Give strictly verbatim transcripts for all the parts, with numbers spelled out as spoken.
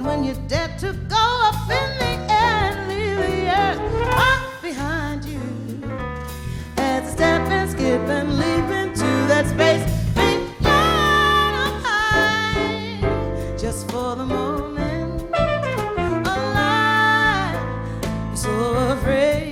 And when you dare to go up in the air and leave the earth right behind you, as a step and skip and leap into that space beyond up high, just for the moment, alive, so afraid.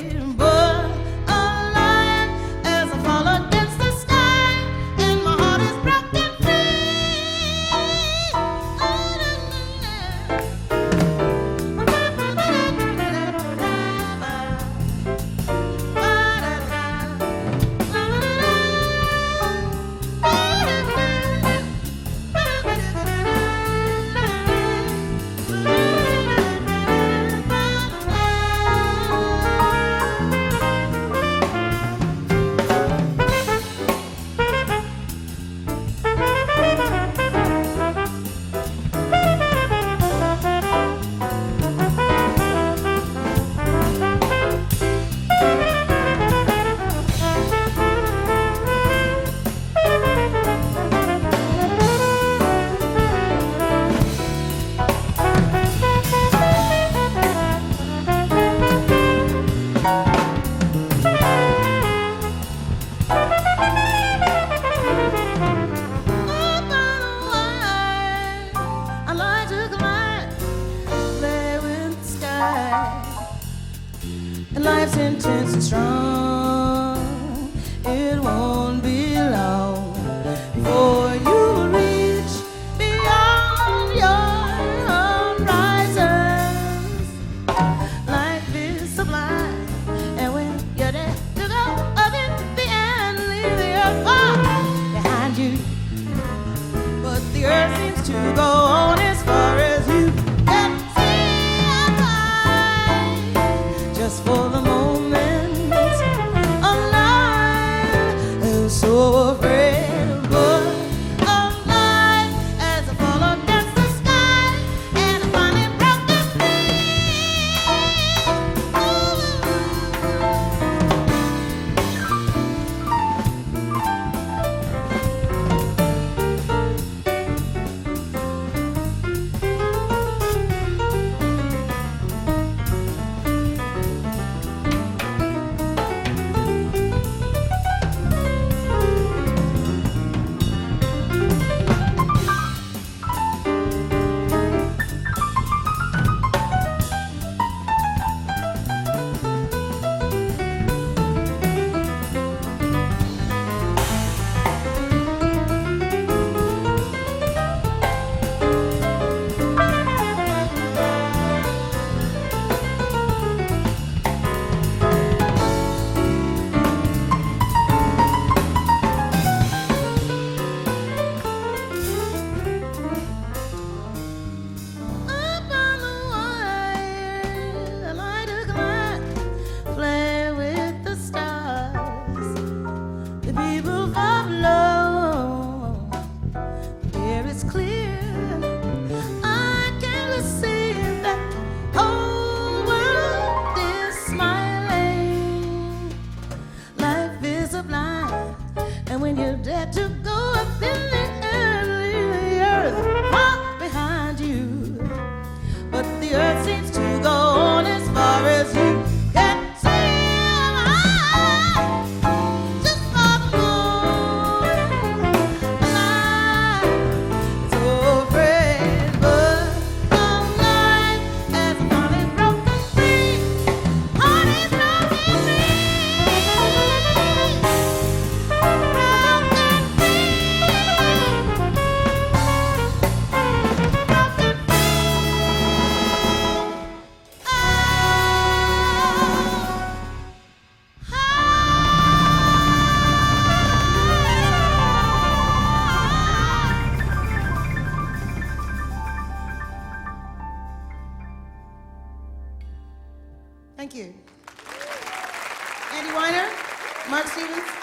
And life's intense and strong. It won't be long before you reach beyond your horizons. Life is sublime, and when you're there to go up in the air and leave the earth far behind you, but the earth seems to go on as far as you can see alive, just for the moment, alive, and so afraid, but alive as I fall against the sky and I finally broke the to go up in the air and leave the earth far behind you, but the earth seems to go on as far as you can see alive, just for the moment, alive, so afraid, but alive as a heart is broken free, heart is broken free. Thank you. Andy Weiner, Mark Stevens.